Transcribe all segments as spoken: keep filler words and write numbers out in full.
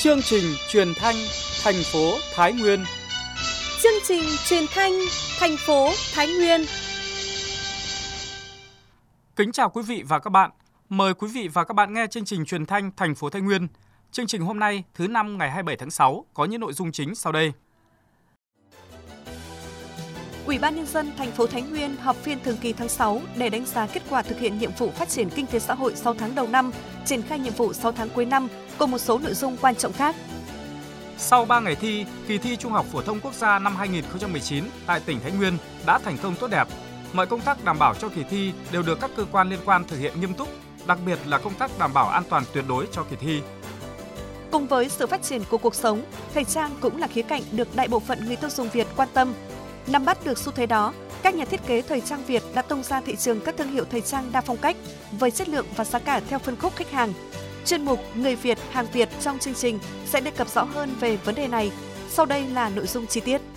Chương trình truyền thanh thành phố Thái Nguyên. Chương trình truyền thanh thành phố Thái Nguyên. Kính chào quý vị và các bạn. Mời quý vị và các bạn nghe chương trình truyền thanh thành phố Thái Nguyên. Chương trình hôm nay thứ năm ngày hai mươi bảy tháng sáu có những nội dung chính sau đây. Ủy ban Nhân dân thành phố Thái Nguyên họp phiên thường kỳ tháng sáu để đánh giá kết quả thực hiện nhiệm vụ phát triển kinh tế xã hội sáu tháng đầu năm, triển khai nhiệm vụ sáu tháng cuối năm cùng một số nội dung quan trọng khác. Sau ba ngày thi, kỳ thi Trung học phổ thông quốc gia năm hai không một chín tại tỉnh Thái Nguyên đã thành công tốt đẹp. Mọi công tác đảm bảo cho kỳ thi đều được các cơ quan liên quan thực hiện nghiêm túc, đặc biệt là công tác đảm bảo an toàn tuyệt đối cho kỳ thi. Cùng với sự phát triển của cuộc sống, thời trang cũng là khía cạnh được đại bộ phận người tiêu dùng Việt quan tâm. Nắm bắt được xu thế đó, các nhà thiết kế thời trang Việt đã tung ra thị trường các thương hiệu thời trang đa phong cách với chất lượng và giá cả theo phân khúc khách hàng. Chuyên mục Người Việt, hàng Việt trong chương trình sẽ đề cập rõ hơn về vấn đề này. Sau đây là nội dung chi tiết.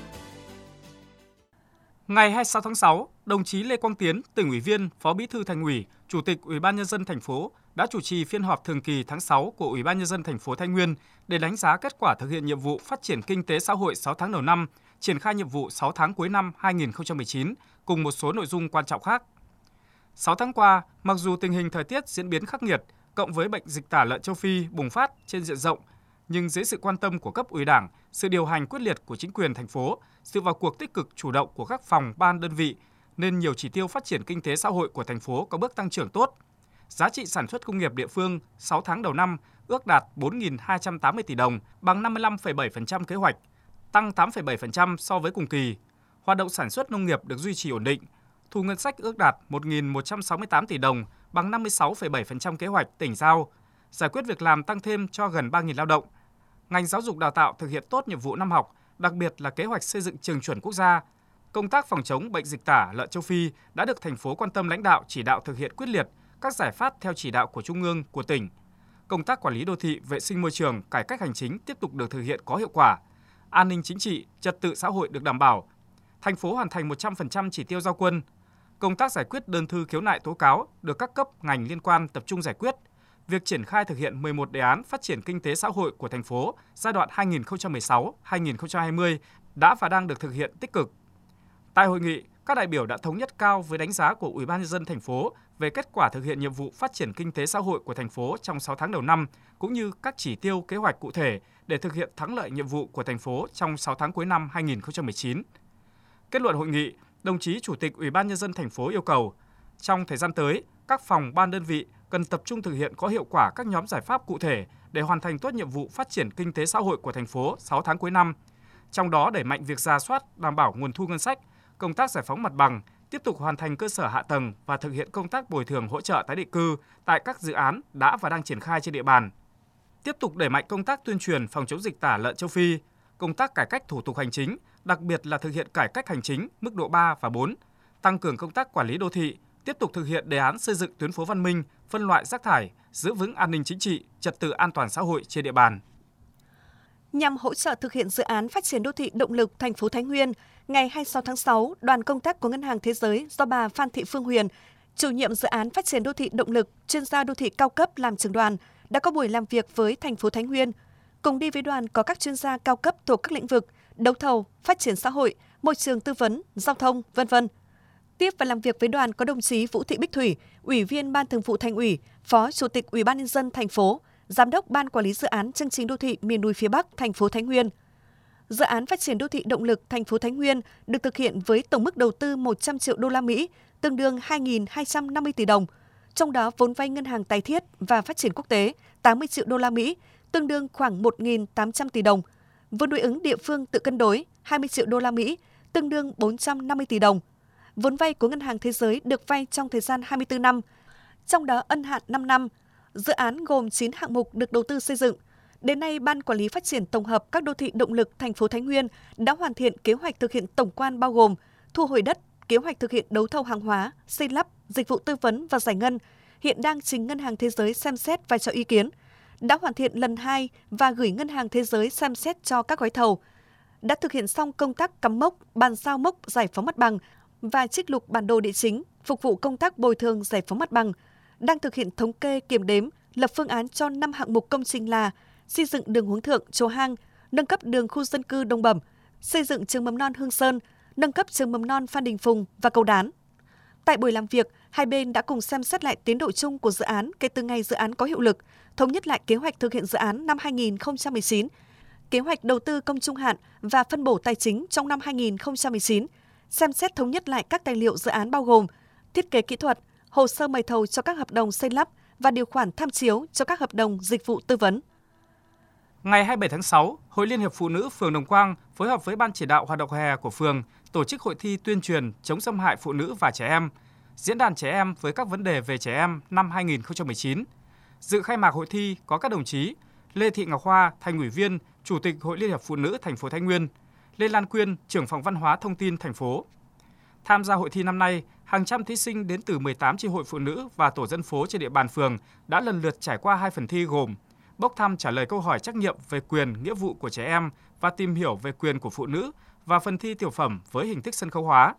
Ngày hai mươi sáu tháng sáu, đồng chí Lê Quang Tiến, tỉnh ủy viên, Phó Bí thư Thành ủy, Chủ tịch Ủy ban Nhân dân thành phố đã chủ trì phiên họp thường kỳ tháng sáu của Ủy ban Nhân dân thành phố Thái Nguyên để đánh giá kết quả thực hiện nhiệm vụ phát triển kinh tế xã hội sáu tháng đầu năm, triển khai nhiệm vụ sáu tháng cuối năm hai không một chín cùng một số nội dung quan trọng khác. sáu tháng qua, mặc dù tình hình thời tiết diễn biến khắc nghiệt, cộng với bệnh dịch tả lợn châu Phi bùng phát trên diện rộng, nhưng dưới sự quan tâm của cấp ủy Đảng, sự điều hành quyết liệt của chính quyền thành phố, sự vào cuộc tích cực chủ động của các phòng, ban, đơn vị, nên nhiều chỉ tiêu phát triển kinh tế xã hội của thành phố có bước tăng trưởng tốt. Giá trị sản xuất công nghiệp địa phương sáu tháng đầu năm ước đạt bốn nghìn hai trăm tám mươi tỷ đồng, bằng năm mươi lăm phẩy bảy phần trăm kế hoạch, tăng tám phẩy bảy phần trăm so với cùng kỳ. Hoạt động sản xuất nông nghiệp được duy trì ổn định. Thu ngân sách ước đạt một nghìn một trăm sáu mươi tám tỷ đồng, bằng năm mươi sáu phẩy bảy phần trăm kế hoạch tỉnh giao. Giải quyết việc làm tăng thêm cho gần ba nghìn lao động. Ngành giáo dục đào tạo thực hiện tốt nhiệm vụ năm học, đặc biệt là kế hoạch xây dựng trường chuẩn quốc gia. Công tác phòng chống bệnh dịch tả lợn châu Phi đã được thành phố quan tâm lãnh đạo chỉ đạo thực hiện quyết liệt các giải pháp theo chỉ đạo của Trung ương, của tỉnh. Công tác quản lý đô thị, vệ sinh môi trường, cải cách hành chính tiếp tục được thực hiện có hiệu quả. An ninh chính trị, trật tự xã hội được đảm bảo. Thành phố hoàn thành một trăm phần trăm chỉ tiêu giao quân. Công tác giải quyết đơn thư khiếu nại tố cáo được các cấp ngành liên quan tập trung giải quyết. Việc triển khai thực hiện mười một đề án phát triển kinh tế xã hội của thành phố giai đoạn hai nghìn không trăm mười sáu đến hai nghìn không trăm hai mươi đã và đang được thực hiện tích cực. Tại hội nghị, các đại biểu đã thống nhất cao với đánh giá của Ủy ban Nhân dân thành phố về kết quả thực hiện nhiệm vụ phát triển kinh tế xã hội của thành phố trong sáu tháng đầu năm, cũng như các chỉ tiêu kế hoạch cụ thể để thực hiện thắng lợi nhiệm vụ của thành phố trong sáu tháng cuối năm hai nghìn không trăm mười chín. Kết luận hội nghị, đồng chí Chủ tịch Ủy ban Nhân dân thành phố yêu cầu trong thời gian tới, các phòng, ban, đơn vị cần tập trung thực hiện có hiệu quả các nhóm giải pháp cụ thể để hoàn thành tốt nhiệm vụ phát triển kinh tế xã hội của thành phố sáu tháng cuối năm. Trong đó đẩy mạnh việc rà soát, đảm bảo nguồn thu ngân sách, công tác giải phóng mặt bằng, tiếp tục hoàn thành cơ sở hạ tầng và thực hiện công tác bồi thường hỗ trợ tái định cư tại các dự án đã và đang triển khai trên địa bàn. Tiếp tục đẩy mạnh công tác tuyên truyền phòng chống dịch tả lợn châu Phi, công tác cải cách thủ tục hành chính, đặc biệt là thực hiện cải cách hành chính mức độ ba và bốn, tăng cường công tác quản lý đô thị, tiếp tục thực hiện đề án xây dựng tuyến phố văn minh, phân loại rác thải, giữ vững an ninh chính trị, trật tự an toàn xã hội trên địa bàn. Nhằm hỗ trợ thực hiện dự án phát triển đô thị động lực thành phố Thái Nguyên, ngày hai mươi sáu tháng sáu, đoàn công tác của Ngân hàng Thế giới do bà Phan Thị Phương Huyền, chủ nhiệm dự án phát triển đô thị động lực, chuyên gia đô thị cao cấp làm trưởng đoàn, đã có buổi làm việc với thành phố Thái Nguyên. Cùng đi với đoàn có các chuyên gia cao cấp thuộc các lĩnh vực đấu thầu, phát triển xã hội, môi trường tư vấn, giao thông, vân vân. Tiếp và làm việc với đoàn có đồng chí Vũ Thị Bích Thủy, Ủy viên Ban Thường vụ Thành ủy, Phó Chủ tịch Ủy ban Nhân dân thành phố, Giám đốc Ban Quản lý Dự án Chương trình Đô thị miền núi phía Bắc thành phố Thái Nguyên. Dự án phát triển đô thị động lực thành phố Thái Nguyên được thực hiện với tổng mức đầu tư một trăm triệu đô la Mỹ, tương đương hai nghìn hai trăm năm mươi tỷ đồng. Trong đó vốn vay ngân hàng tái thiết và phát triển quốc tế tám mươi triệu đô la Mỹ, tương đương khoảng một nghìn tám trăm tỷ đồng. Vốn đối ứng địa phương tự cân đối hai mươi triệu đô la Mỹ, tương đương bốn trăm năm mươi tỷ đồng. Vốn vay của Ngân hàng Thế giới được vay trong thời gian hai mươi tư năm, trong đó ân hạn năm năm. Dự án gồm chín hạng mục được đầu tư xây dựng. Đến nay, Ban Quản lý Phát triển Tổng hợp các đô thị động lực thành phố Thái Nguyên đã hoàn thiện kế hoạch thực hiện tổng quan bao gồm thu hồi đất, kế hoạch thực hiện đấu thầu hàng hóa, xây lắp, dịch vụ tư vấn và giải ngân, hiện đang trình Ngân hàng Thế giới xem xét và cho ý kiến. Đã hoàn thiện lần hai và gửi Ngân hàng Thế giới xem xét cho các gói thầu. Đã thực hiện xong công tác cắm mốc, bàn giao mốc giải phóng mặt bằng và trích lục bản đồ địa chính, phục vụ công tác bồi thường giải phóng mặt bằng. Đang thực hiện thống kê kiểm đếm, lập phương án cho năm hạng mục công trình là xây dựng đường Hướng Thượng, Chùa Hang, nâng cấp đường khu dân cư Đông Bẩm, xây dựng trường mầm non Hương Sơn, nâng cấp trường mầm non Phan Đình Phùng và Cầu Đán. Tại buổi làm việc, hai bên đã cùng xem xét lại tiến độ chung của dự án kể từ ngày dự án có hiệu lực, thống nhất lại kế hoạch thực hiện dự án năm hai nghìn không trăm mười chín, kế hoạch đầu tư công trung hạn và phân bổ tài chính trong năm hai nghìn không trăm mười chín, xem xét thống nhất lại các tài liệu dự án bao gồm thiết kế kỹ thuật, hồ sơ mời thầu cho các hợp đồng xây lắp và điều khoản tham chiếu cho các hợp đồng dịch vụ tư vấn. Ngày hai mươi bảy tháng sáu, Hội Liên hiệp Phụ nữ phường Đồng Quang phối hợp với Ban chỉ đạo hoạt động hè của phường tổ chức hội thi tuyên truyền chống xâm hại phụ nữ và trẻ em, diễn đàn trẻ em với các vấn đề về trẻ em năm hai nghìn không trăm mười chín. Dự khai mạc hội thi có các đồng chí Lê Thị Ngọc Hoa, Thành ủy viên, Chủ tịch Hội Liên hiệp Phụ nữ thành phố Thái Nguyên, Lê Lan Quyên, trưởng phòng văn hóa thông tin thành phố. Tham gia hội thi năm nay, hàng trăm thí sinh đến từ mười tám chi hội phụ nữ và tổ dân phố trên địa bàn phường đã lần lượt trải qua hai phần thi gồm bốc thăm trả lời câu hỏi trắc nghiệm về quyền, nghĩa vụ của trẻ em và tìm hiểu về quyền của phụ nữ và phần thi tiểu phẩm với hình thức sân khấu hóa.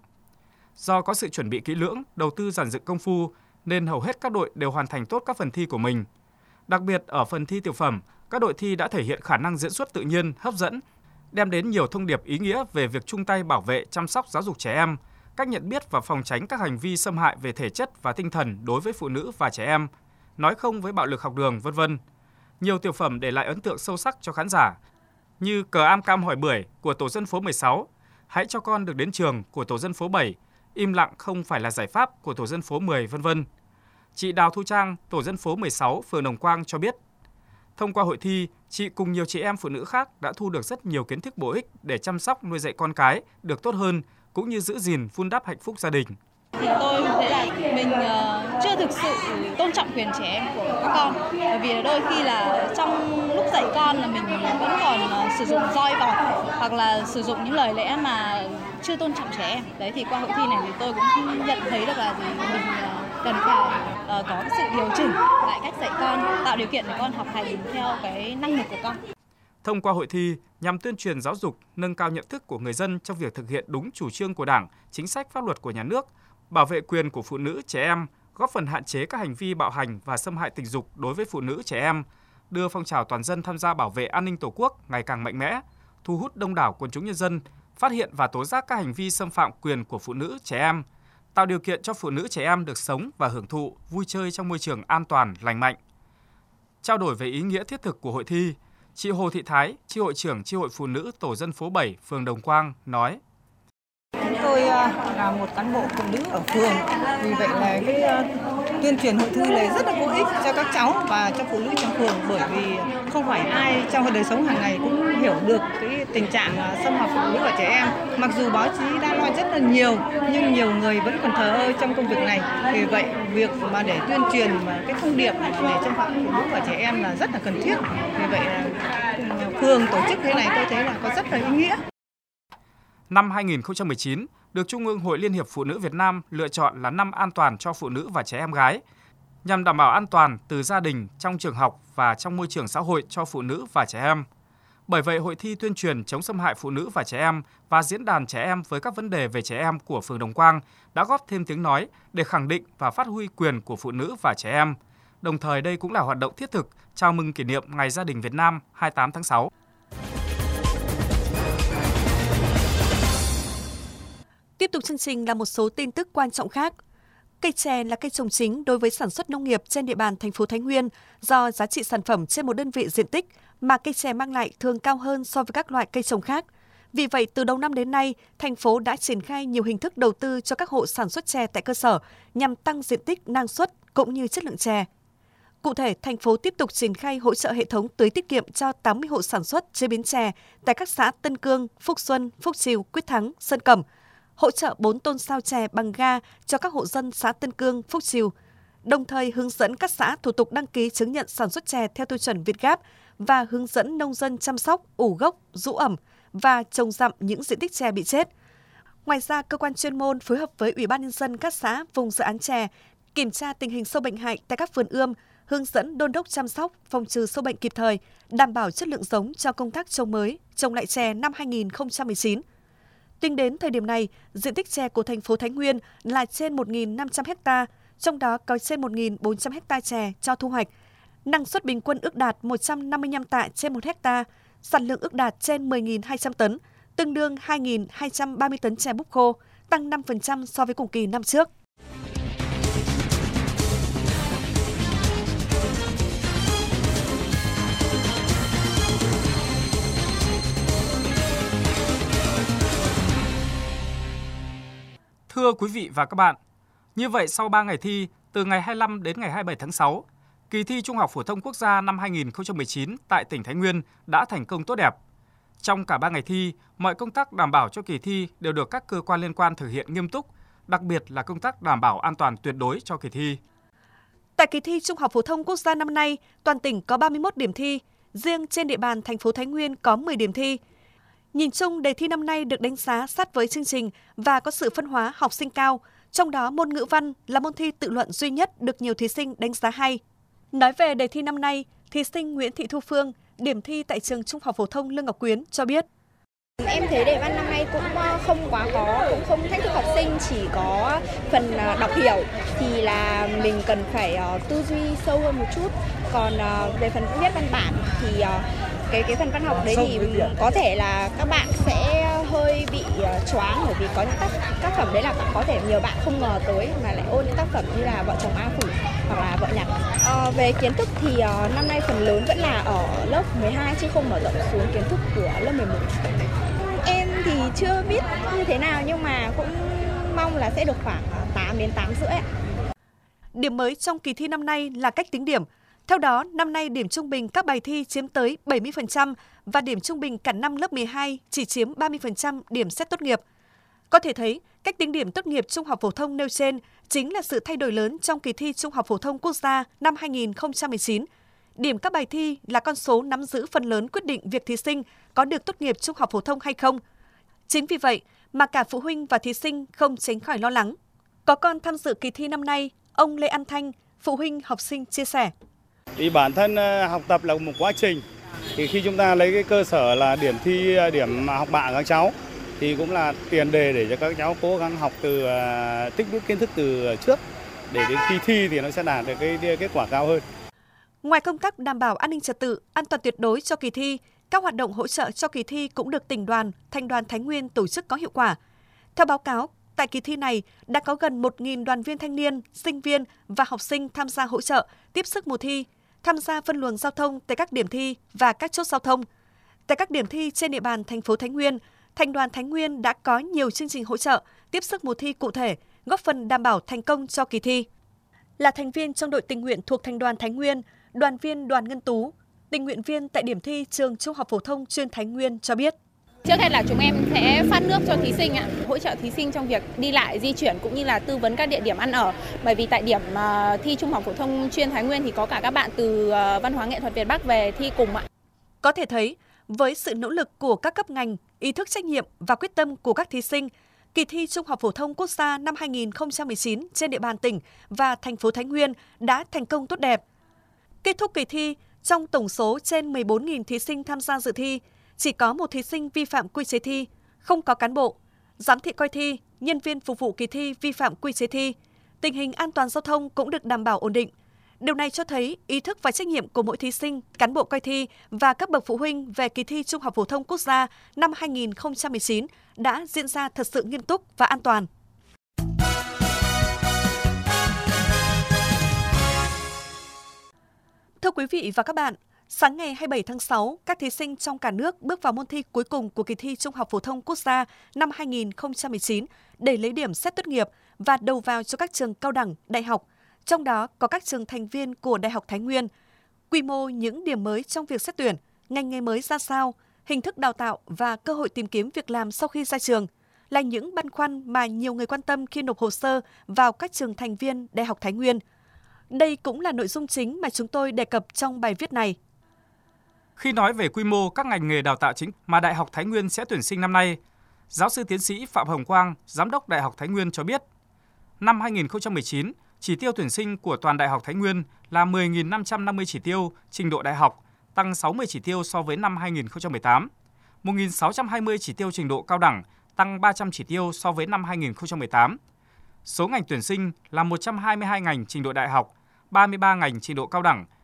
Do có sự chuẩn bị kỹ lưỡng, đầu tư dàn dựng công phu nên hầu hết các đội đều hoàn thành tốt các phần thi của mình. Đặc biệt ở phần thi tiểu phẩm, các đội thi đã thể hiện khả năng diễn xuất tự nhiên, hấp dẫn, đem đến nhiều thông điệp ý nghĩa về việc chung tay bảo vệ, chăm sóc, giáo dục trẻ em, cách nhận biết và phòng tránh các hành vi xâm hại về thể chất và tinh thần đối với phụ nữ và trẻ em, nói không với bạo lực học đường, vân vân. Nhiều tiểu phẩm để lại ấn tượng sâu sắc cho khán giả, như Cờ am cam hỏi bưởi của tổ dân phố mười sáu, Hãy cho con được đến trường của tổ dân phố bảy, Im lặng không phải là giải pháp của tổ dân phố mười, vân vân. Chị Đào Thu Trang, tổ dân phố mười sáu, phường Đồng Quang cho biết, thông qua hội thi, chị cùng nhiều chị em phụ nữ khác đã thu được rất nhiều kiến thức bổ ích để chăm sóc nuôi dạy con cái được tốt hơn, cũng như giữ gìn vun đắp hạnh phúc gia đình. Thì tôi thấy là mình uh, chưa thực sự tôn trọng quyền trẻ em của các con, bởi vì đôi khi là trong lúc dạy con là mình vẫn còn uh, sử dụng roi vọt hoặc là sử dụng những lời lẽ mà chưa tôn trọng trẻ em. Đấy thì qua hội thi này thì tôi cũng nhận thấy được là thì mình uh, cần phải uh, có cái sự điều chỉnh lại cách dạy con, tạo điều kiện để con học hành theo cái năng lực của con. Thông qua hội thi nhằm tuyên truyền giáo dục, nâng cao nhận thức của người dân trong việc thực hiện đúng chủ trương của Đảng, chính sách pháp luật của nhà nước, bảo vệ quyền của phụ nữ, trẻ em, góp phần hạn chế các hành vi bạo hành và xâm hại tình dục đối với phụ nữ, trẻ em, đưa phong trào toàn dân tham gia bảo vệ an ninh Tổ quốc ngày càng mạnh mẽ, thu hút đông đảo quần chúng nhân dân, phát hiện và tố giác các hành vi xâm phạm quyền của phụ nữ, trẻ em, tạo điều kiện cho phụ nữ, trẻ em được sống và hưởng thụ, vui chơi trong môi trường an toàn, lành mạnh. Trao đổi về ý nghĩa thiết thực của hội thi, chị Hồ Thị Thái, chi hội trưởng chi hội phụ nữ tổ dân phố bảy, phường Đồng Quang nói: Tôi là một cán bộ phụ nữ ở phường, vì vậy là cái tuyên truyền hội thi này rất là có ích cho các cháu và cho phụ nữ trong phường, bởi vì không phải ai trong đời sống hàng ngày cũng hiểu được cái tình trạng xâm hại phụ nữ và trẻ em. Mặc dù báo chí đã nói rất là nhiều, nhưng nhiều người vẫn còn thờ ơ trong công việc này. Vì vậy việc mà để tuyên truyền mà cái thông điệp mà để xâm phạm phụ nữ và trẻ em là rất là cần thiết. Vì vậy là phường tổ chức thế này tôi thấy là có rất là ý nghĩa. Năm hai nghìn không trăm mười chín được Trung ương Hội Liên hiệp Phụ nữ Việt Nam lựa chọn là năm an toàn cho phụ nữ và trẻ em gái, nhằm đảm bảo an toàn từ gia đình, trong trường học và trong môi trường xã hội cho phụ nữ và trẻ em. Bởi vậy, hội thi tuyên truyền chống xâm hại phụ nữ và trẻ em và diễn đàn trẻ em với các vấn đề về trẻ em của phường Đồng Quang đã góp thêm tiếng nói để khẳng định và phát huy quyền của phụ nữ và trẻ em. Đồng thời, đây cũng là hoạt động thiết thực chào mừng kỷ niệm Ngày Gia đình Việt Nam hai mươi tám tháng sáu. Tiếp tục chương trình là một số tin tức quan trọng khác. Cây chè là cây trồng chính đối với sản xuất nông nghiệp trên địa bàn thành phố Thái Nguyên do giá trị sản phẩm trên một đơn vị diện tích mà cây chè mang lại thường cao hơn so với các loại cây trồng khác. Vì vậy, từ đầu năm đến nay, thành phố đã triển khai nhiều hình thức đầu tư cho các hộ sản xuất chè tại cơ sở nhằm tăng diện tích, năng suất cũng như chất lượng chè. Cụ thể, thành phố tiếp tục triển khai hỗ trợ hệ thống tưới tiết kiệm cho tám mươi hộ sản xuất chế biến chè tại các xã Tân Cương, Phúc Xuân, Phúc Trìu, Quyết Thắng, Sơn Cẩm, hỗ trợ bốn tôn sao chè bằng ga cho các hộ dân xã Tân Cương, Phúc Trìu, đồng thời hướng dẫn các xã thủ tục đăng ký chứng nhận sản xuất chè theo tiêu chuẩn Việt Gáp và hướng dẫn nông dân chăm sóc, ủ gốc, rũ ẩm và trồng dặm những diện tích chè bị chết. Ngoài ra, cơ quan chuyên môn phối hợp với Ủy ban Nhân dân các xã vùng dự án chè, kiểm tra tình hình sâu bệnh hại tại các vườn ươm, hướng dẫn đôn đốc chăm sóc, phòng trừ sâu bệnh kịp thời, đảm bảo chất lượng giống cho công tác trồng mới, trồng lại chè năm hai nghìn không trăm mười chín. Tính đến thời điểm này, diện tích chè của thành phố Thái Nguyên là trên một nghìn năm trăm ha, trong đó có trên một nghìn bốn trăm ha chè cho thu hoạch, Năng suất bình quân ước đạt một trăm năm mươi lăm tạ trên một hecta, sản lượng ước đạt trên mười nghìn hai trăm tấn, tương đương hai nghìn hai trăm ba mươi tấn chè búp khô, tăng năm phần trăm so với cùng kỳ năm trước. Thưa quý vị và các bạn, như vậy sau ba ngày thi, từ ngày hai mươi lăm đến ngày hai mươi bảy tháng sáu, kỳ thi Trung học phổ thông quốc gia năm hai nghìn không trăm mười chín tại tỉnh Thái Nguyên đã thành công tốt đẹp. Trong cả ba ngày thi, mọi công tác đảm bảo cho kỳ thi đều được các cơ quan liên quan thực hiện nghiêm túc, đặc biệt là công tác đảm bảo an toàn tuyệt đối cho kỳ thi. Tại kỳ thi Trung học phổ thông quốc gia năm nay, toàn tỉnh có ba mươi mốt điểm thi, riêng trên địa bàn thành phố Thái Nguyên có mười điểm thi. Nhìn chung, đề thi năm nay được đánh giá sát với chương trình và có sự phân hóa học sinh cao, trong đó môn ngữ văn là môn thi tự luận duy nhất được nhiều thí sinh đánh giá hay. Nói về đề thi năm nay, thí sinh Nguyễn Thị Thu Phương, điểm thi tại trường Trung học phổ thông Lương Ngọc Quyến cho biết. Em thấy đề văn năm nay cũng không quá khó, cũng không thách thức học sinh, chỉ có phần đọc hiểu thì là mình cần phải tư duy sâu hơn một chút. Còn về phần viết văn bản thì cái cái phần văn học đấy thì có thể là các bạn sẽ hơi bị choáng, bởi vì có những tác, tác phẩm đấy là có thể nhiều bạn không ngờ tới mà lại ôn những tác phẩm như là Vợ chồng A Phủ hoặc là Vợ nhặt. À, về kiến thức thì năm nay phần lớn vẫn là ở lớp mười hai chứ không mở rộng xuống kiến thức của lớp mười một. Em thì chưa biết như thế nào nhưng mà cũng mong là sẽ được khoảng tám đến tám rưỡi. Điểm mới trong kỳ thi năm nay là cách tính điểm. Theo đó, năm nay điểm trung bình các bài thi chiếm tới bảy mươi phần trăm và điểm trung bình cả năm lớp mười hai chỉ chiếm ba mươi phần trăm điểm xét tốt nghiệp. Có thể thấy, cách tính điểm tốt nghiệp trung học phổ thông nêu trên chính là sự thay đổi lớn trong kỳ thi Trung học phổ thông quốc gia năm hai nghìn không trăm mười chín. Điểm các bài thi là con số nắm giữ phần lớn quyết định việc thí sinh có được tốt nghiệp trung học phổ thông hay không. Chính vì vậy mà cả phụ huynh và thí sinh không tránh khỏi lo lắng. Có con tham dự kỳ thi năm nay, ông Lê An Thanh, phụ huynh học sinh chia sẻ. Vì bản thân học tập là một quá trình, thì khi chúng ta lấy cái cơ sở là điểm thi, điểm học bạ của các cháu, thì cũng là tiền đề để cho các cháu cố gắng học từ tích lũy kiến thức từ trước, để đến khi thi thì nó sẽ đạt được cái kết quả cao hơn. Ngoài công tác đảm bảo an ninh trật tự, an toàn tuyệt đối cho kỳ thi, các hoạt động hỗ trợ cho kỳ thi cũng được tỉnh đoàn, thành đoàn Thái Nguyên tổ chức có hiệu quả. Theo báo cáo, tại kỳ thi này đã có gần một nghìn đoàn viên thanh niên, sinh viên và học sinh tham gia hỗ trợ, tiếp sức mùa thi, tham gia phân luồng giao thông tại các điểm thi và các chốt giao thông. Tại các điểm thi trên địa bàn thành phố Thái Nguyên, Thành đoàn Thái Nguyên đã có nhiều chương trình hỗ trợ, tiếp sức mùa thi cụ thể, góp phần đảm bảo thành công cho kỳ thi. Là thành viên trong đội tình nguyện thuộc Thành đoàn Thái Nguyên, đoàn viên Đoàn Ngân Tú, tình nguyện viên tại điểm thi trường Trung học phổ thông chuyên Thái Nguyên cho biết. Trước hết là chúng em sẽ phát nước cho thí sinh ạ, hỗ trợ thí sinh trong việc đi lại, di chuyển cũng như là tư vấn các địa điểm ăn ở. Bởi vì tại điểm thi Trung học phổ thông chuyên Thái Nguyên thì có cả các bạn từ Văn hóa nghệ thuật Việt Bắc về thi cùng ạ. Có thể thấy, với sự nỗ lực của các cấp ngành, ý thức trách nhiệm và quyết tâm của các thí sinh, kỳ thi Trung học phổ thông quốc gia năm hai nghìn không trăm mười chín trên địa bàn tỉnh và thành phố Thái Nguyên đã thành công tốt đẹp. Kết thúc kỳ thi, trong tổng số trên mười bốn nghìn thí sinh tham gia dự thi, chỉ có một thí sinh vi phạm quy chế thi, không có cán bộ, giám thị coi thi, nhân viên phục vụ kỳ thi vi phạm quy chế thi. Tình hình an toàn giao thông cũng được đảm bảo ổn định. Điều này cho thấy ý thức và trách nhiệm của mỗi thí sinh, cán bộ coi thi và các bậc phụ huynh về kỳ thi Trung học phổ thông quốc gia năm hai nghìn không trăm mười chín đã diễn ra thật sự nghiêm túc và an toàn. Thưa quý vị và các bạn, sáng ngày hai mươi bảy tháng sáu, các thí sinh trong cả nước bước vào môn thi cuối cùng của kỳ thi Trung học phổ thông quốc gia năm hai nghìn không trăm mười chín để lấy điểm xét tốt nghiệp và đầu vào cho các trường cao đẳng, đại học, trong đó có các trường thành viên của Đại học Thái Nguyên. Quy mô những điểm mới trong việc xét tuyển, ngành nghề mới ra sao, hình thức đào tạo và cơ hội tìm kiếm việc làm sau khi ra trường là những băn khoăn mà nhiều người quan tâm khi nộp hồ sơ vào các trường thành viên Đại học Thái Nguyên. Đây cũng là nội dung chính mà chúng tôi đề cập trong bài viết này. Khi nói về quy mô các ngành nghề đào tạo chính mà Đại học Thái Nguyên sẽ tuyển sinh năm nay, giáo sư tiến sĩ Phạm Hồng Quang, Giám đốc Đại học Thái Nguyên cho biết, năm hai nghìn không trăm mười chín, chỉ tiêu tuyển sinh của toàn Đại học Thái Nguyên là mười nghìn năm trăm năm mươi chỉ tiêu trình độ đại học, tăng sáu mươi chỉ tiêu so với năm hai nghìn không trăm mười tám, một nghìn sáu trăm hai mươi chỉ tiêu trình độ cao đẳng, tăng ba trăm chỉ tiêu so với năm hai nghìn không trăm mười tám. Số ngành tuyển sinh là một trăm hai mươi hai ngành trình độ đại học, ba mươi ba ngành trình độ cao đẳng,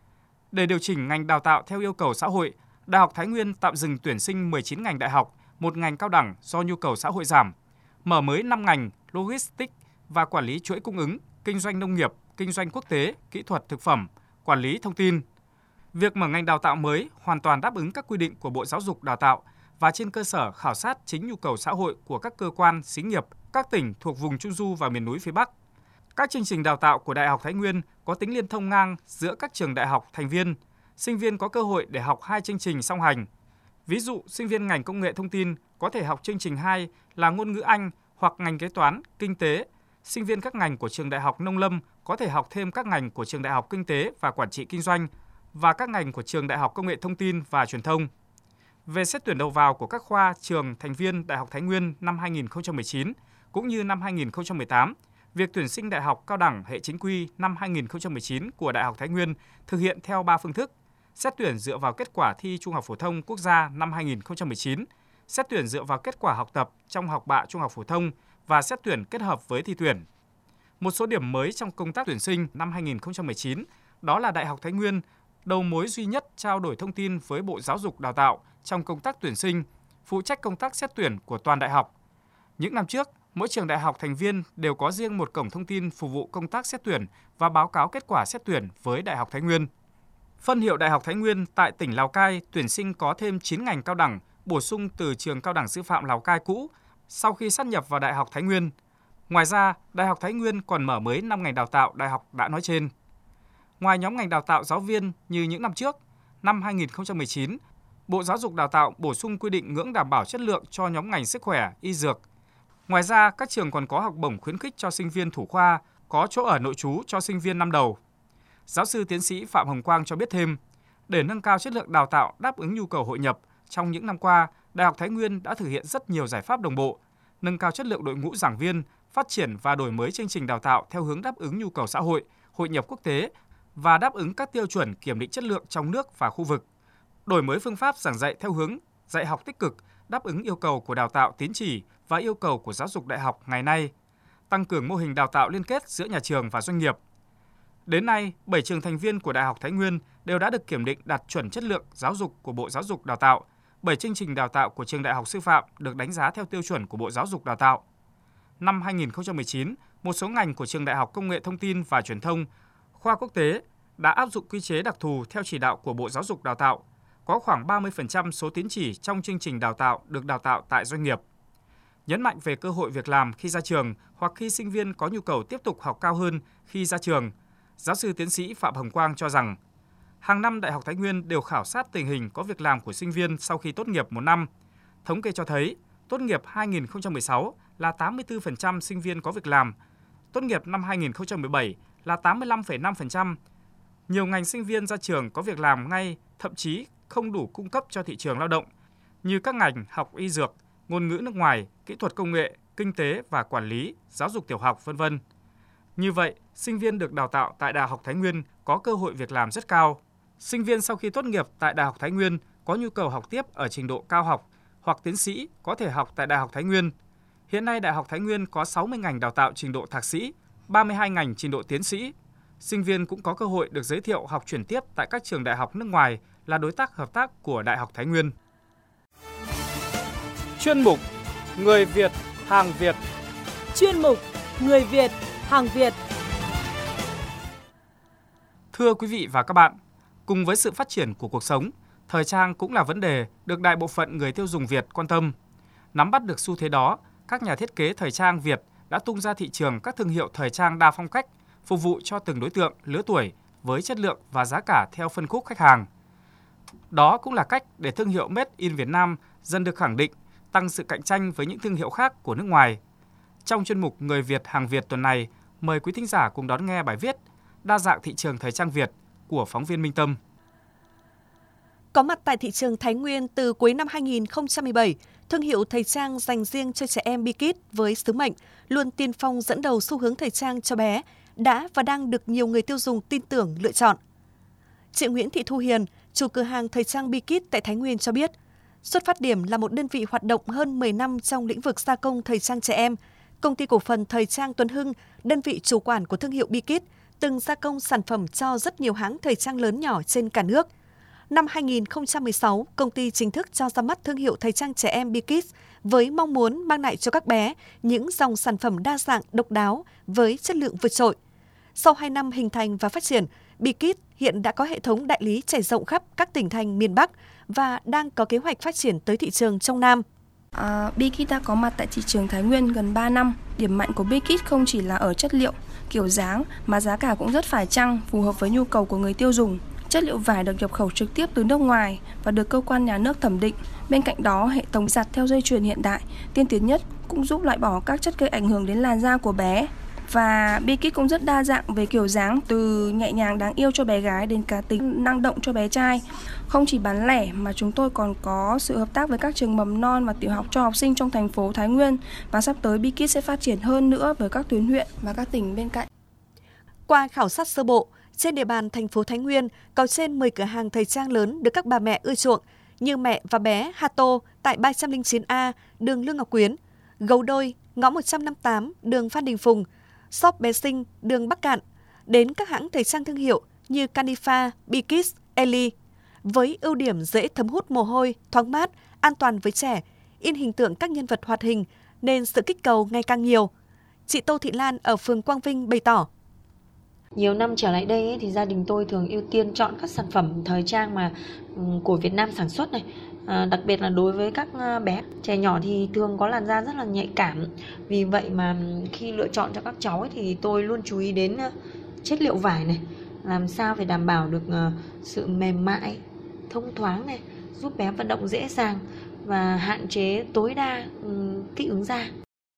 Để điều chỉnh ngành đào tạo theo yêu cầu xã hội, Đại học Thái Nguyên tạm dừng tuyển sinh mười chín ngành đại học, một ngành cao đẳng do nhu cầu xã hội giảm, mở mới năm ngành Logistics và Quản lý chuỗi cung ứng, Kinh doanh nông nghiệp, Kinh doanh quốc tế, Kỹ thuật thực phẩm, Quản lý thông tin. Việc mở ngành đào tạo mới hoàn toàn đáp ứng các quy định của Bộ Giáo dục Đào tạo và trên cơ sở khảo sát chính nhu cầu xã hội của các cơ quan, xí nghiệp, các tỉnh thuộc vùng Trung du và miền núi phía Bắc. Các chương trình đào tạo của Đại học Thái Nguyên có tính liên thông ngang giữa các trường đại học thành viên. Sinh viên có cơ hội để học hai chương trình song hành. Ví dụ, sinh viên ngành công nghệ thông tin có thể học chương trình hai là ngôn ngữ Anh hoặc ngành kế toán, kinh tế. Sinh viên các ngành của trường Đại học Nông lâm có thể học thêm các ngành của trường Đại học Kinh tế và Quản trị Kinh doanh và các ngành của trường Đại học Công nghệ Thông tin và Truyền thông. Về xét tuyển đầu vào của các khoa trường thành viên Đại học Thái Nguyên năm hai nghìn không trăm mười chín cũng như năm hai nghìn không trăm mười tám, việc tuyển sinh đại học cao đẳng hệ chính quy năm hai nghìn không trăm mười chín của Đại học Thái Nguyên thực hiện theo ba phương thức: xét tuyển dựa vào kết quả thi Trung học phổ thông quốc gia năm hai nghìn không trăm mười chín, xét tuyển dựa vào kết quả học tập trong học bạ Trung học phổ thông và xét tuyển kết hợp với thi tuyển. Một số điểm mới trong công tác tuyển sinh năm hai nghìn không trăm mười chín đó là Đại học Thái Nguyên đầu mối duy nhất trao đổi thông tin với Bộ Giáo dục Đào tạo trong công tác tuyển sinh, phụ trách công tác xét tuyển của toàn đại học. Những năm trước, mỗi trường đại học thành viên đều có riêng một cổng thông tin phục vụ công tác xét tuyển và báo cáo kết quả xét tuyển với Đại học Thái Nguyên. Phân hiệu Đại học Thái Nguyên tại tỉnh Lào Cai tuyển sinh có thêm chín ngành cao đẳng bổ sung từ trường cao đẳng sư phạm Lào Cai cũ sau khi sát nhập vào Đại học Thái Nguyên. Ngoài ra, Đại học Thái Nguyên còn mở mới năm ngành đào tạo đại học đã nói trên. Ngoài nhóm ngành đào tạo giáo viên như những năm trước, năm hai nghìn không trăm mười chín, Bộ Giáo dục Đào tạo bổ sung quy định ngưỡng đảm bảo chất lượng cho nhóm ngành sức khỏe, y dược. Ngoài ra, các trường còn có học bổng khuyến khích cho sinh viên thủ khoa, có chỗ ở nội trú cho sinh viên năm đầu. Giáo sư tiến sĩ Phạm Hồng Quang cho biết thêm, để nâng cao chất lượng đào tạo đáp ứng nhu cầu hội nhập, trong những năm qua, Đại học Thái Nguyên đã thực hiện rất nhiều giải pháp đồng bộ, nâng cao chất lượng đội ngũ giảng viên, phát triển và đổi mới chương trình đào tạo theo hướng đáp ứng nhu cầu xã hội, hội nhập quốc tế và đáp ứng các tiêu chuẩn kiểm định chất lượng trong nước và khu vực. Đổi mới phương pháp giảng dạy theo hướng dạy học tích cực, đáp ứng yêu cầu của đào tạo tín chỉ và yêu cầu của giáo dục đại học ngày nay, tăng cường mô hình đào tạo liên kết giữa nhà trường và doanh nghiệp. Đến nay, bảy trường thành viên của Đại học Thái Nguyên đều đã được kiểm định đạt chuẩn chất lượng giáo dục của Bộ Giáo dục Đào tạo. bảy chương trình đào tạo của trường Đại học Sư phạm được đánh giá theo tiêu chuẩn của Bộ Giáo dục Đào tạo. Năm hai nghìn không trăm mười chín, một số ngành của trường Đại học Công nghệ Thông tin và Truyền thông, khoa quốc tế đã áp dụng quy chế đặc thù theo chỉ đạo của Bộ Giáo dục Đào tạo. Có khoảng ba mươi phần trăm số tín chỉ trong chương trình đào tạo được đào tạo tại doanh nghiệp. Nhấn mạnh về cơ hội việc làm khi ra trường hoặc khi sinh viên có nhu cầu tiếp tục học cao hơn khi ra trường, giáo sư tiến sĩ Phạm Hồng Quang cho rằng, hàng năm Đại học Thái Nguyên đều khảo sát tình hình có việc làm của sinh viên sau khi tốt nghiệp một năm. Thống kê cho thấy, tốt nghiệp hai nghìn không trăm mười sáu là tám mươi tư phần trăm sinh viên có việc làm, tốt nghiệp năm hai nghìn không trăm mười bảy là tám mươi lăm phẩy năm phần trăm. Nhiều ngành sinh viên ra trường có việc làm ngay, thậm chí không đủ cung cấp cho thị trường lao động, như các ngành học y dược, ngôn ngữ nước ngoài, kỹ thuật công nghệ, kinh tế và quản lý, giáo dục tiểu học, vân vân. Như vậy, sinh viên được đào tạo tại Đại học Thái Nguyên có cơ hội việc làm rất cao. Sinh viên sau khi tốt nghiệp tại Đại học Thái Nguyên có nhu cầu học tiếp ở trình độ cao học hoặc tiến sĩ có thể học tại Đại học Thái Nguyên. Hiện nay Đại học Thái Nguyên có sáu mươi ngành đào tạo trình độ thạc sĩ, ba mươi hai ngành trình độ tiến sĩ. Sinh viên cũng có cơ hội được giới thiệu học chuyển tiếp tại các trường đại học nước ngoài là đối tác hợp tác của Đại học Thái Nguyên. Chuyên mục Người Việt, hàng Việt. Chuyên mục Người Việt, hàng Việt. Thưa quý vị và các bạn, cùng với sự phát triển của cuộc sống, thời trang cũng là vấn đề được đại bộ phận người tiêu dùng Việt quan tâm. Nắm bắt được xu thế đó, các nhà thiết kế thời trang Việt đã tung ra thị trường các thương hiệu thời trang đa phong cách, phục vụ cho từng đối tượng, lứa tuổi với chất lượng và giá cả theo phân khúc khách hàng. Đó cũng là cách để thương hiệu Made in Việt Nam dần được khẳng định, tăng sự cạnh tranh với những thương hiệu khác của nước ngoài. Trong chuyên mục Người Việt, hàng Việt tuần này, mời quý thính giả cùng đón nghe bài viết Đa dạng thị trường thời trang Việt của phóng viên Minh Tâm. Có mặt tại thị trường Thái Nguyên từ cuối năm hai nghìn không trăm mười bảy, thương hiệu thời trang dành riêng cho trẻ em Bikit với sứ mệnh luôn tiên phong dẫn đầu xu hướng thời trang cho bé đã và đang được nhiều người tiêu dùng tin tưởng lựa chọn. Chị Nguyễn Thị Thu Hiền, chủ cửa hàng thời trang Bikit tại Thái Nguyên cho biết, xuất phát điểm là một đơn vị hoạt động hơn mười năm trong lĩnh vực gia công thời trang trẻ em, Công ty cổ phần thời trang Tuấn Hưng, đơn vị chủ quản của thương hiệu Bikit, từng gia công sản phẩm cho rất nhiều hãng thời trang lớn nhỏ trên cả nước. Năm hai nghìn không trăm mười sáu, công ty chính thức cho ra mắt thương hiệu thời trang trẻ em Bikids với mong muốn mang lại cho các bé những dòng sản phẩm đa dạng, độc đáo với chất lượng vượt trội. Sau hai năm hình thành và phát triển, Bikids hiện đã có hệ thống đại lý trải rộng khắp các tỉnh thành miền Bắc và đang có kế hoạch phát triển tới thị trường trong Nam. À, Bikids đã có mặt tại thị trường Thái Nguyên gần ba năm. Điểm mạnh của Bikids không chỉ là ở chất liệu, kiểu dáng mà giá cả cũng rất phải chăng, phù hợp với nhu cầu của người tiêu dùng. Chất liệu vải được nhập khẩu trực tiếp từ nước ngoài và được cơ quan nhà nước thẩm định. Bên cạnh đó, hệ thống giặt theo dây chuyền hiện đại, tiên tiến nhất cũng giúp loại bỏ các chất gây ảnh hưởng đến làn da của bé. Và Bikids cũng rất đa dạng về kiểu dáng, từ nhẹ nhàng đáng yêu cho bé gái đến cá tính năng động cho bé trai. Không chỉ bán lẻ mà chúng tôi còn có sự hợp tác với các trường mầm non và tiểu học cho học sinh trong thành phố Thái Nguyên. Và sắp tới Bikids sẽ phát triển hơn nữa với các tuyến huyện và các tỉnh bên cạnh. Qua khảo sát sơ bộ, trên địa bàn thành phố Thái Nguyên có trên mười cửa hàng thời trang lớn được các bà mẹ ưa chuộng như Mẹ và Bé Hato tại ba trăm lẻ chín A, đường Lương Ngọc Quyến, Gấu Đôi, ngõ một trăm năm mươi tám, đường Phan Đình Phùng, Shop Bé Sinh, đường Bắc Cạn, đến các hãng thời trang thương hiệu như Canifa, Bikids, Ellie. Với ưu điểm dễ thấm hút mồ hôi, thoáng mát, an toàn với trẻ, in hình tượng các nhân vật hoạt hình nên sự kích cầu ngày càng nhiều. Chị Tô Thị Lan ở phường Quang Vinh bày tỏ. Nhiều năm trở lại đây ấy, thì gia đình tôi thường ưu tiên chọn các sản phẩm thời trang mà của Việt Nam sản xuất này, à, đặc biệt là đối với các bé trẻ nhỏ thì thường có làn da rất là nhạy cảm. Vì vậy mà khi lựa chọn cho các cháu ấy, thì tôi luôn chú ý đến chất liệu vải này, làm sao phải đảm bảo được sự mềm mại, thông thoáng này, giúp bé vận động dễ dàng và hạn chế tối đa kích ứng da.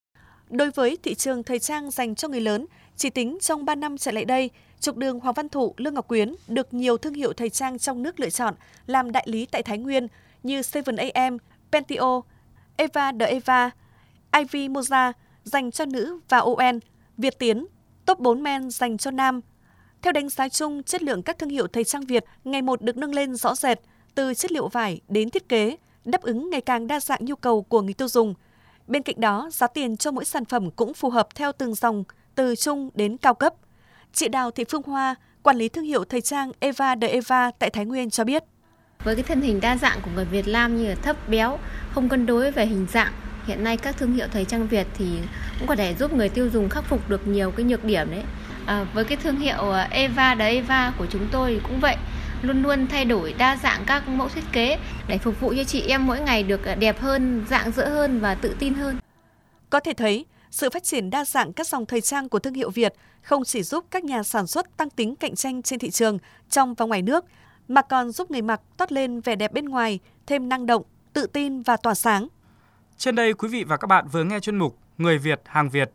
Đối với thị trường thời trang dành cho người lớn, chỉ tính trong ba năm trở lại đây, trục đường Hoàng Văn Thụ, Lương Ngọc Quyến được nhiều thương hiệu thời trang trong nước lựa chọn làm đại lý tại Thái Nguyên như seven a m, Pentio, Eva de Eva, Ivy Moza dành cho nữ và o en, Việt Tiến, Top bốn Men dành cho nam. Theo đánh giá chung, chất lượng các thương hiệu thời trang Việt ngày một được nâng lên rõ rệt, từ chất liệu vải đến thiết kế, đáp ứng ngày càng đa dạng nhu cầu của người tiêu dùng. Bên cạnh đó, giá tiền cho mỗi sản phẩm cũng phù hợp theo từng dòng, từ trung đến cao cấp. Chị Đào Thị Phương Hoa, quản lý thương hiệu thời trang Eva de Eva tại Thái Nguyên cho biết. Với cái thân hình đa dạng của người Việt Nam như là thấp, béo, không cân đối về hình dạng, hiện nay các thương hiệu thời trang Việt thì cũng có thể giúp người tiêu dùng khắc phục được nhiều cái nhược điểm đấy. À, với cái thương hiệu Eva de Eva của chúng tôi cũng vậy, luôn luôn thay đổi đa dạng các mẫu thiết kế để phục vụ cho chị em mỗi ngày được đẹp hơn, rạng rỡ hơn và tự tin hơn. Có thể thấy, sự phát triển đa dạng các dòng thời trang của thương hiệu Việt không chỉ giúp các nhà sản xuất tăng tính cạnh tranh trên thị trường trong và ngoài nước, mà còn giúp người mặc toát lên vẻ đẹp bên ngoài, thêm năng động, tự tin và tỏa sáng. Trên đây, quý vị và các bạn vừa nghe chuyên mục Người Việt, hàng Việt.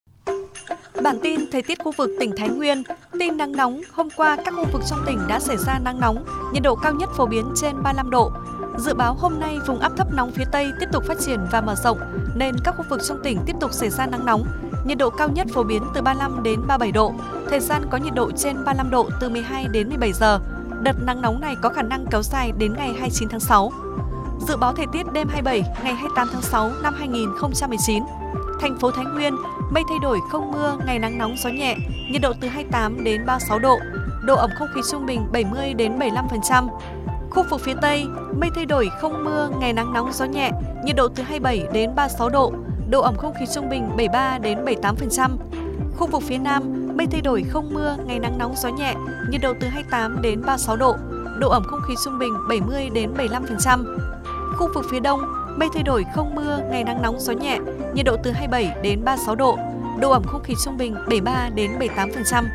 Bản tin thời tiết khu vực tỉnh Thái Nguyên. Tin nắng nóng, hôm qua các khu vực trong tỉnh đã xảy ra nắng nóng, nhiệt độ cao nhất phổ biến trên ba mươi lăm độ. Dự báo hôm nay vùng áp thấp nóng phía Tây tiếp tục phát triển và mở rộng nên các khu vực trong tỉnh tiếp tục xảy ra nắng nóng. Nhiệt độ cao nhất phổ biến từ ba mươi lăm đến ba mươi bảy độ. Thời gian có nhiệt độ trên ba mươi lăm độ từ mười hai đến mười bảy giờ. Đợt nắng nóng này có khả năng kéo dài đến ngày hai mươi chín tháng sáu. Dự báo thời tiết đêm hai mươi bảy, ngày hai mươi tám tháng sáu năm hai nghìn không trăm mười chín. Thành phố Thái Nguyên, mây thay đổi không mưa, ngày nắng nóng gió nhẹ, nhiệt độ từ hai mươi tám đến ba mươi sáu độ, độ ẩm không khí trung bình bảy mươi đến bảy mươi lăm phần trăm. Khu vực phía Tây, mây thay đổi không mưa, ngày nắng nóng gió nhẹ, nhiệt độ từ hai mươi bảy đến ba mươi sáu độ, độ ẩm không khí trung bình bảy mươi ba đến bảy mươi tám phần trăm. Khu vực phía Nam, mây thay đổi không mưa, ngày nắng nóng gió nhẹ, nhiệt độ từ hai mươi tám đến ba mươi sáu độ, độ ẩm không khí trung bình bảy mươi đến bảy mươi lăm phần trăm. Khu vực phía Đông, mây thay đổi không mưa, ngày nắng nóng gió nhẹ, nhiệt độ từ hai mươi bảy đến ba mươi sáu độ, độ ẩm không khí trung bình bảy mươi ba đến bảy mươi tám phần trăm.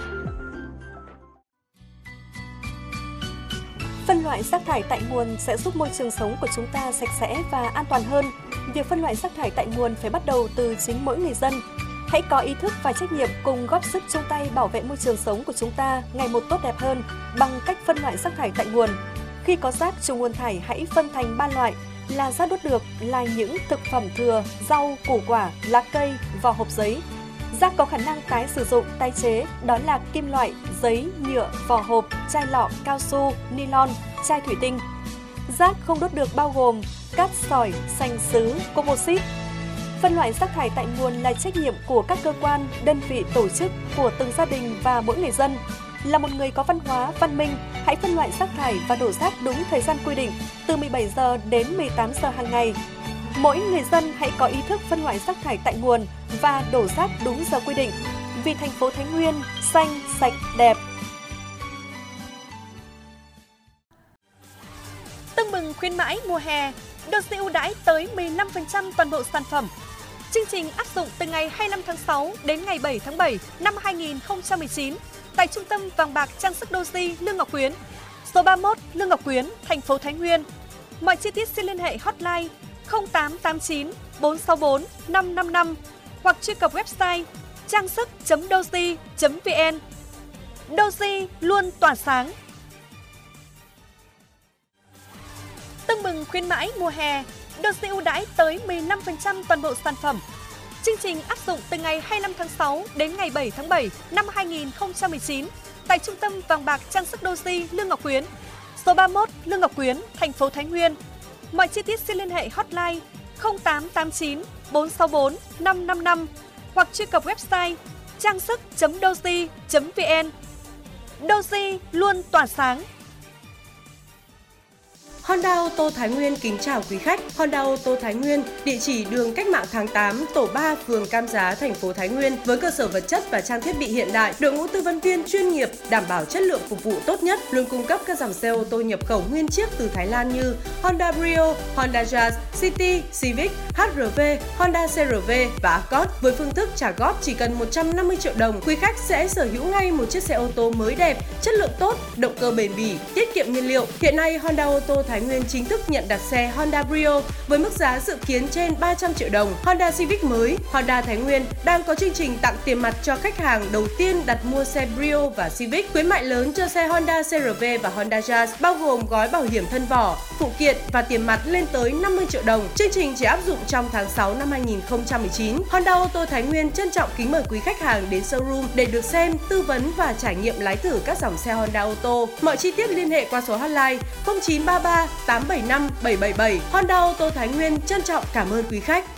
Phân loại rác thải tại nguồn sẽ giúp môi trường sống của chúng ta sạch sẽ và an toàn hơn. Việc phân loại rác thải tại nguồn phải bắt đầu từ chính mỗi người dân. Hãy có ý thức và trách nhiệm cùng góp sức chung tay bảo vệ môi trường sống của chúng ta ngày một tốt đẹp hơn bằng cách phân loại rác thải tại nguồn. Khi có rác trong nguồn thải hãy phân thành ba loại là rác đốt được, là những thực phẩm thừa, rau, củ quả, lá cây, vỏ hộp giấy. Rác có khả năng tái sử dụng, tái chế, đó là kim loại, giấy, nhựa, vỏ hộp, chai lọ, cao su, nylon, chai thủy tinh. Rác không đốt được bao gồm cát sỏi, sành sứ, composite. Phân loại rác thải tại nguồn là trách nhiệm của các cơ quan, đơn vị, tổ chức, của từng gia đình và mỗi người dân. Là một người có văn hóa, văn minh, hãy phân loại rác thải và đổ rác đúng thời gian quy định, từ mười bảy giờ đến mười tám giờ hàng ngày. Mỗi người dân hãy có ý thức phân loại rác thải tại nguồn và đổ rác đúng giờ quy định. Vì thành phố Thái Nguyên xanh, sạch, đẹp. Tưng bừng khuyến mãi mùa hè, Doji ưu đãi tới mười lăm phần trăm toàn bộ sản phẩm. Chương trình áp dụng từ ngày hai mươi lăm tháng sáu đến ngày bảy tháng bảy năm hai nghìn không trăm mười chín tại Trung tâm Vàng bạc trang sức Doji Lương Ngọc Quyến, số ba mươi mốt Lương Ngọc Quyến, thành phố Thái Nguyên. Mọi chi tiết xin liên hệ hotline không tám tám chín bốn sáu bốn năm năm năm hoặc truy cập website trang sức chấm doji chấm vn. Doji luôn tỏa sáng. Tưng bừng khuyến mãi mùa hè, Doji ưu đãi tới mười lăm phần trăm toàn bộ sản phẩm. Chương trình áp dụng từ ngày hai mươi lăm tháng sáu đến ngày bảy tháng bảy năm hai nghìn không trăm mười chín tại Trung tâm Vàng bạc trang sức Doji Lương Ngọc Quyến, số ba mươi mốt Lương Ngọc Quyến, thành phố Thái Nguyên. Mọi chi tiết xin liên hệ hotline không tám tám chín bốn sáu bốn năm năm năm hoặc truy cập website trang sức chấm doji chấm vn. Doji luôn tỏa sáng. Honda ô tô Thái Nguyên kính chào quý khách. Honda ô tô Thái Nguyên, địa chỉ đường Cách mạng tháng tám, tổ ba, phường Cam Giá, thành phố Thái Nguyên, với cơ sở vật chất và trang thiết bị hiện đại, đội ngũ tư vấn viên chuyên nghiệp, đảm bảo chất lượng phục vụ tốt nhất, luôn cung cấp các dòng xe ô tô nhập khẩu nguyên chiếc từ Thái Lan như Honda Brio, Honda Jazz, City, Civic, hát rờ vê, Honda xê rờ vê và Accord. Với phương thức trả góp chỉ cần một trăm năm mươi triệu đồng, quý khách sẽ sở hữu ngay một chiếc xe ô tô mới đẹp, chất lượng tốt, động cơ bền bỉ, tiết kiệm nhiên liệu. Hiện nay Honda ô tô Thái Nguyên chính thức nhận đặt xe Honda Brio với mức giá dự kiến trên ba trăm triệu đồng. Honda Civic mới, Honda Thái Nguyên đang có chương trình tặng tiền mặt cho khách hàng đầu tiên đặt mua xe Brio và Civic. Khuyến mại lớn cho xe Honda xê rờ vê và Honda Jazz bao gồm gói bảo hiểm thân vỏ, phụ kiện và tiền mặt lên tới năm mươi triệu đồng. Chương trình chỉ áp dụng trong tháng sáu năm hai nghìn không trăm mười chín. Honda ô tô Thái Nguyên trân trọng kính mời quý khách hàng đến showroom để được xem, tư vấn và trải nghiệm lái thử các dòng xe Honda ô tô. Mọi chi tiết liên hệ qua số hotline không chín ba ba tám bảy năm bảy bảy bảy. Honda ô tô Thái Nguyên trân trọng cảm ơn quý khách.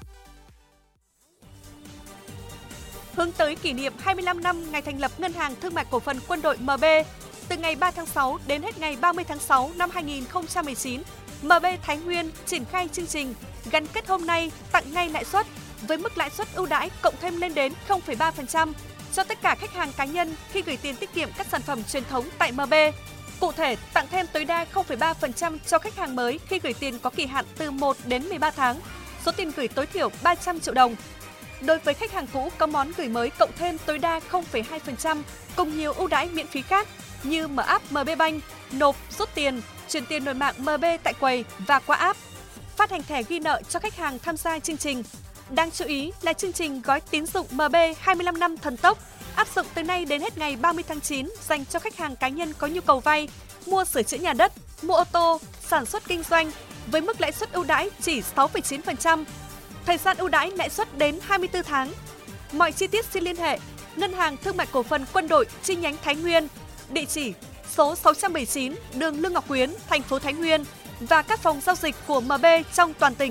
Hướng tới kỷ niệm hai mươi lăm năm ngày thành lập Ngân hàng Thương mại Cổ phần Quân đội em bê, từ ngày ba tháng sáu đến hết ngày ba mươi tháng sáu năm hai nghìn không trăm mười chín, em bê Thái Nguyên triển khai chương trình gắn kết hôm nay tặng ngay lãi suất với mức lãi suất ưu đãi cộng thêm lên đến không phẩy ba phần trăm cho tất cả khách hàng cá nhân khi gửi tiền tiết kiệm các sản phẩm truyền thống tại em bê. Cụ thể, tặng thêm tối đa không phẩy ba phần trăm cho khách hàng mới khi gửi tiền có kỳ hạn từ một đến mười ba tháng, số tiền gửi tối thiểu ba trăm triệu đồng. Đối với khách hàng cũ có món gửi mới cộng thêm tối đa không phẩy hai phần trăm cùng nhiều ưu đãi miễn phí khác như mở app em bê Bank, nộp, rút tiền, chuyển tiền nội mạng em bê tại quầy và qua app, phát hành thẻ ghi nợ cho khách hàng tham gia chương trình. Đáng chú ý là chương trình gói tín dụng em bê hai mươi lăm năm thần tốc áp dụng từ nay đến hết ngày ba mươi tháng chín dành cho khách hàng cá nhân có nhu cầu vay, mua sửa chữa nhà đất, mua ô tô, sản xuất kinh doanh với mức lãi suất ưu đãi chỉ sáu phẩy chín phần trăm. Thời gian ưu đãi lãi suất đến hai mươi tư tháng. Mọi chi tiết xin liên hệ Ngân hàng Thương mại Cổ phần Quân đội chi nhánh Thái Nguyên, địa chỉ số sáu trăm bảy mươi chín đường Lương Ngọc Quyến, thành phố Thái Nguyên và các phòng giao dịch của em bê trong toàn tỉnh.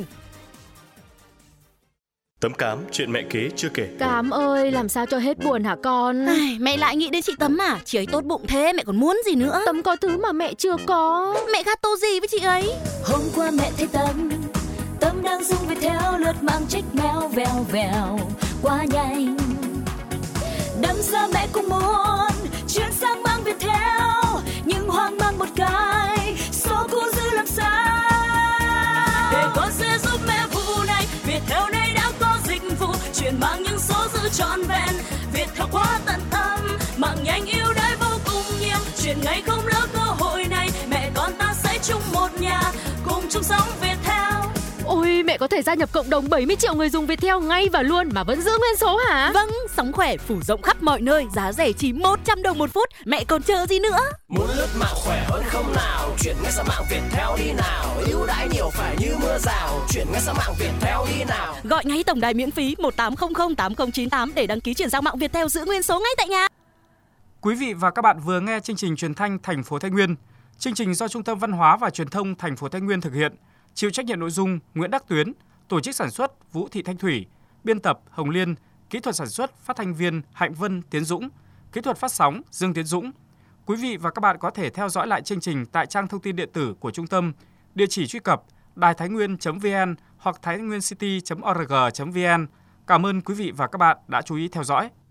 Tấm Cám, chuyện mẹ kế chưa kể. Cám ơi, làm sao cho hết buồn hả con? Ai, mẹ lại nghĩ đến chị Tấm à? Chị ấy tốt bụng thế, mẹ còn muốn gì nữa? Tấm có thứ mà mẹ chưa có. Mẹ gato gì với chị ấy? Hôm qua mẹ thấy Tấm, Tấm đang dùng Viettel lướt mạng trách mèo vèo vèo quá nhanh. Đâm ra mẹ cũng muốn chuyển sang mang Viettel, nhưng hoang mang một cái, số cũ giữ làm sao? Để con sẽ giúp mẹ vụ này, Viettel này đã có dịch vụ chuyển mang những số giữ trọn vẹn. Viettel quá tận tâm, mạng nhanh ưu đãi vô cùng nhiều, chuyển ngay không lỡ cơ hội này, mẹ con ta sẽ chung một nhà, cùng chung sống Viettel. Ôi, mẹ có thể gia nhập cộng đồng bảy mươi triệu người dùng Viettel ngay và luôn mà vẫn giữ nguyên số hả? Vâng, sóng khỏe phủ rộng khắp mọi nơi, giá rẻ chỉ một trăm đồng một phút, mẹ còn chờ gì nữa? Muốn lướt mạng khỏe hơn không nào, chuyển ngay sang mạng Viettel đi nào, ưu đãi nhiều phải như mưa rào, chuyển ngay sang mạng Viettel đi nào. Gọi ngay tổng đài miễn phí một tám không không tám không chín tám để đăng ký chuyển sang mạng Viettel giữ nguyên số ngay tại nhà. Quý vị và các bạn vừa nghe chương trình truyền thanh thành phố Thái Nguyên. Chương trình do Trung tâm Văn hóa và Truyền thông thành phố Thái Nguyên thực hiện. Chịu trách nhiệm nội dung Nguyễn Đắc Tuyến, tổ chức sản xuất Vũ Thị Thanh Thủy, biên tập Hồng Liên, kỹ thuật sản xuất phát thanh viên Hạnh Vân Tiến Dũng, kỹ thuật phát sóng Dương Tiến Dũng. Quý vị và các bạn có thể theo dõi lại chương trình tại trang thông tin điện tử của trung tâm, địa chỉ truy cập đài thái nguyên chấm vn hoặc thainhnguyêncity chấm org chấm vn. Cảm ơn quý vị và các bạn đã chú ý theo dõi.